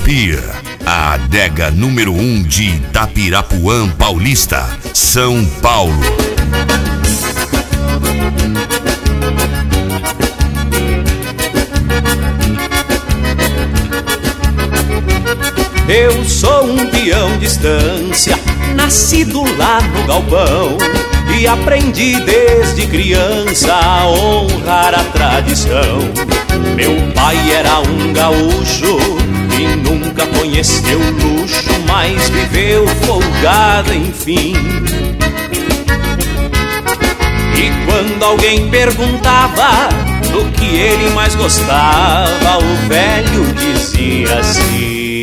Beer, a adega número 1 de Itapirapuã Paulista, São Paulo. Eu sou um peão de estância, nascido lá no galpão, e aprendi desde criança a honrar a tradição. Meu pai era um gaúcho e nunca conheceu luxo, mas viveu folgado enfim. E quando alguém perguntava do que ele mais gostava, o velho dizia assim: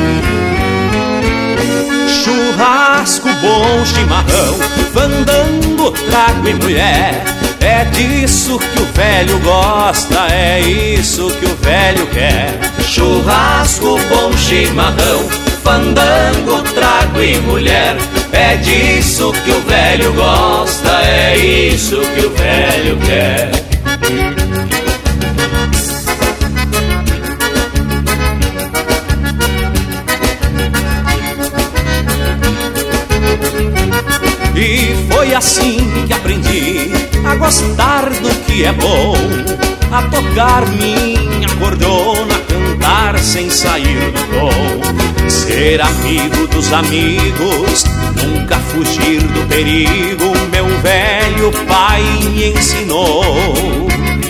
churrasco, bom chimarrão, fandango, trago e mulher. É disso que o velho gosta, é isso que o velho quer. Churrasco, bom chimarrão, fandango, trago e mulher. É disso que o velho gosta, é isso que o velho quer. E foi assim que aprendi a gostar do que é bom, a tocar minha cordona, cantar sem sair do tom, ser amigo dos amigos, nunca fugir do perigo, meu velho pai me ensinou.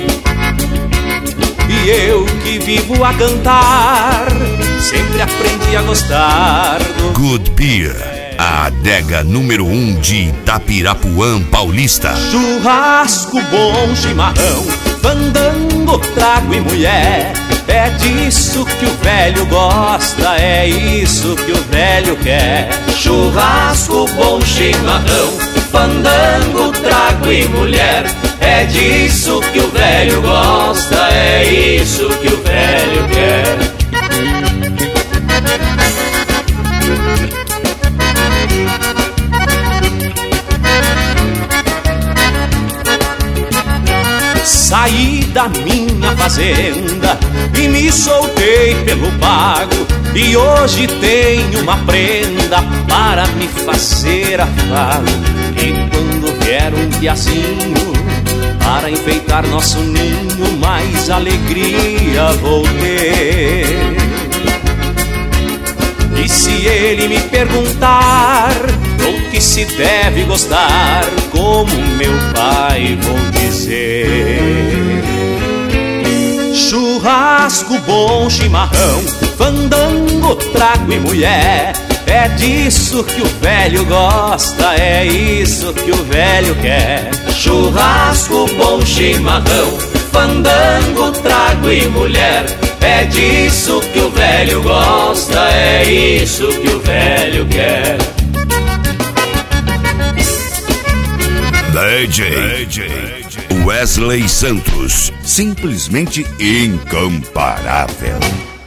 E eu que vivo a cantar, sempre aprendi a gostar do Good Beer, a adega número 1 de Itapirapuã Paulista. Churrasco, bom chimarrão, fandango, trago e mulher. É disso que o velho gosta, é isso que o velho quer. Churrasco, bom chimarrão, fandango, trago e mulher. É disso que o velho gosta, é isso que o velho quer. Saí da minha fazenda e me soltei pelo pago, e hoje tenho uma prenda para me fazer afago. E quando vier um piazinho para enfeitar nosso ninho, mais alegria vou ter. E se ele me perguntar o que se deve gostar, como meu pai vou dizer: churrasco, bom chimarrão, fandango, trago e mulher. É disso que o velho gosta, é isso que o velho quer. Churrasco, bom chimarrão, fandango, trago e mulher. É disso que o velho gosta, é isso que o velho quer. DJ Wesley Santos, simplesmente incomparável.